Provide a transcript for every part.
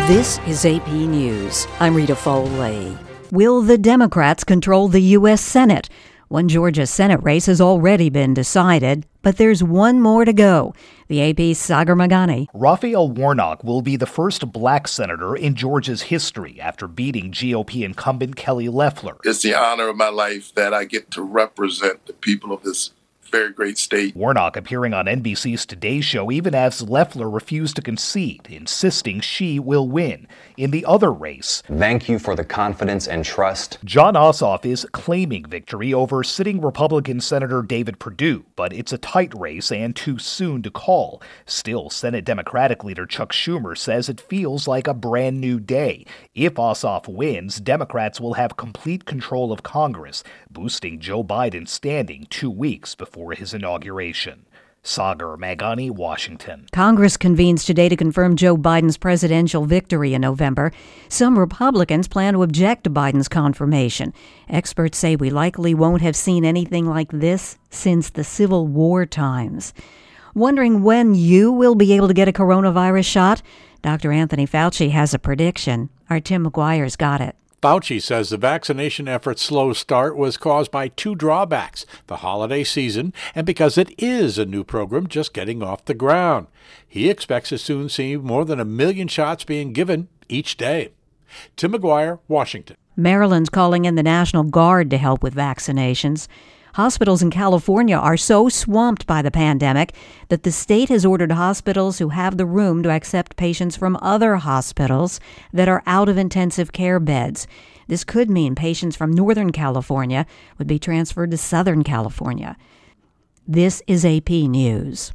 This is AP News. I'm Rita Foley. Will the Democrats control the U.S. Senate? One Georgia Senate race has already been decided, but there's one more to go. The AP's Sagar Meghani. Raphael Warnock will be the first black senator in Georgia's history after beating GOP incumbent Kelly Loeffler. It's the honor of my life that I get to represent the people of this very great state. Warnock appearing on NBC's Today Show even as Loeffler refused to concede, insisting she will win. In the other race, thank you for the confidence and trust. Jon Ossoff is claiming victory over sitting Republican Senator David Perdue, but it's a tight race and too soon to call. Still, Senate Democratic leader Chuck Schumer says it feels like a brand new day. If Ossoff wins, Democrats will have complete control of Congress, boosting Joe Biden's standing 2 weeks before his inauguration. Sagar Meghani, Washington. Congress convenes today to confirm Joe Biden's presidential victory in November. Some Republicans plan to object to Biden's confirmation. Experts say we likely won't have seen anything like this since the Civil War times. Wondering when you will be able to get a coronavirus shot? Dr. Anthony Fauci has a prediction. Our Tim McGuire's got it. Fauci says the vaccination effort's slow start was caused by two drawbacks, the holiday season and because it is a new program just getting off the ground. He expects to soon see more than 1 million shots being given each day. Tim McGuire, Washington. Maryland's calling in the National Guard to help with vaccinations. Hospitals in California are so swamped by the pandemic that the state has ordered hospitals who have the room to accept patients from other hospitals that are out of intensive care beds. This could mean patients from Northern California would be transferred to Southern California. This is AP News.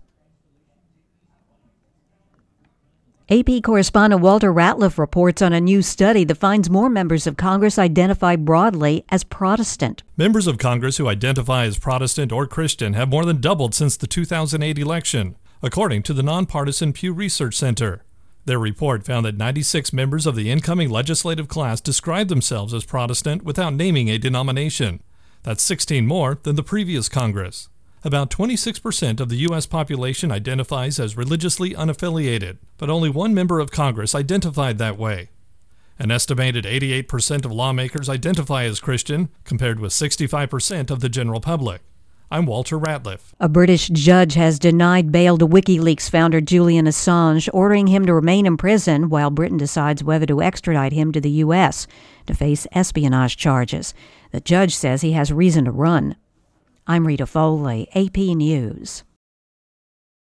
AP correspondent Walter Ratliff reports on a new study that finds more members of Congress identify broadly as Protestant. Members of Congress who identify as Protestant or Christian have more than doubled since the 2008 election, according to the nonpartisan Pew Research Center. Their report found that 96 members of the incoming legislative class described themselves as Protestant without naming a denomination. That's 16 more than the previous Congress. About 26% of the U.S. population identifies as religiously unaffiliated, but only one member of Congress identified that way. An estimated 88% of lawmakers identify as Christian, compared with 65% of the general public. I'm Walter Ratliff. A British judge has denied bail to WikiLeaks founder Julian Assange, ordering him to remain in prison while Britain decides whether to extradite him to the U.S. to face espionage charges. The judge says he has reason to run. I'm Rita Foley, AP News.